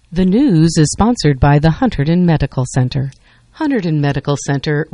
The news is sponsored by the Hunterdon Medical Center. Hunterdon Medical Center